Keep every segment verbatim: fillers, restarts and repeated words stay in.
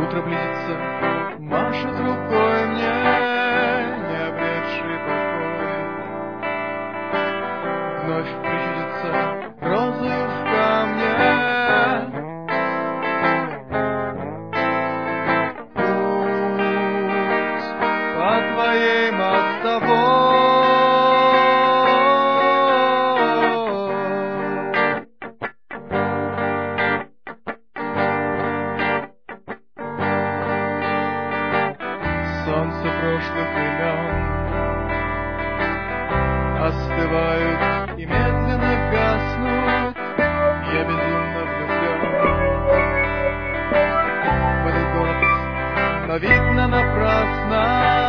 Утро близится, машет рукой мне, не обретший покой. Вновь причудится розою в камне. Путь по твоей мостовой. Солнце прошлых времен остывают и медленно гаснут. Я безумно влюблен в этот город, но видно напрасно.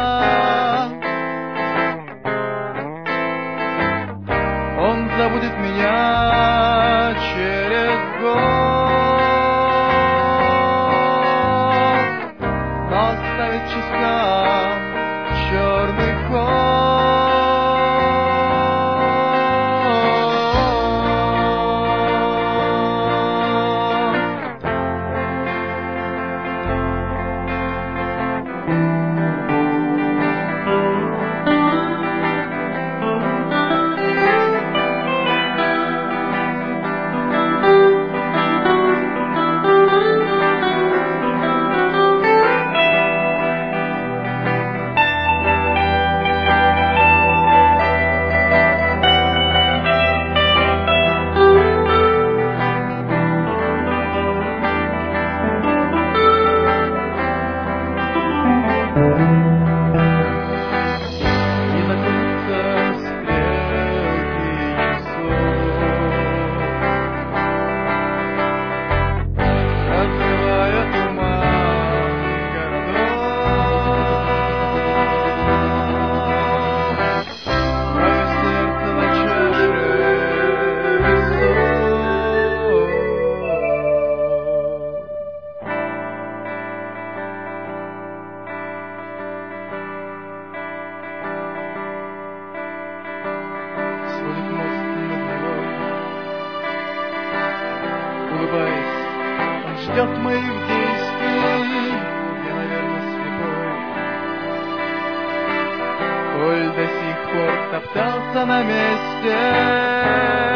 Он забудет меня через год, но оставит часам черный ход. Сводит мост над Невой. Улыбаясь, он ждет моих действий. Я, наверное, слепой. Коль до сих пор топтался на месте,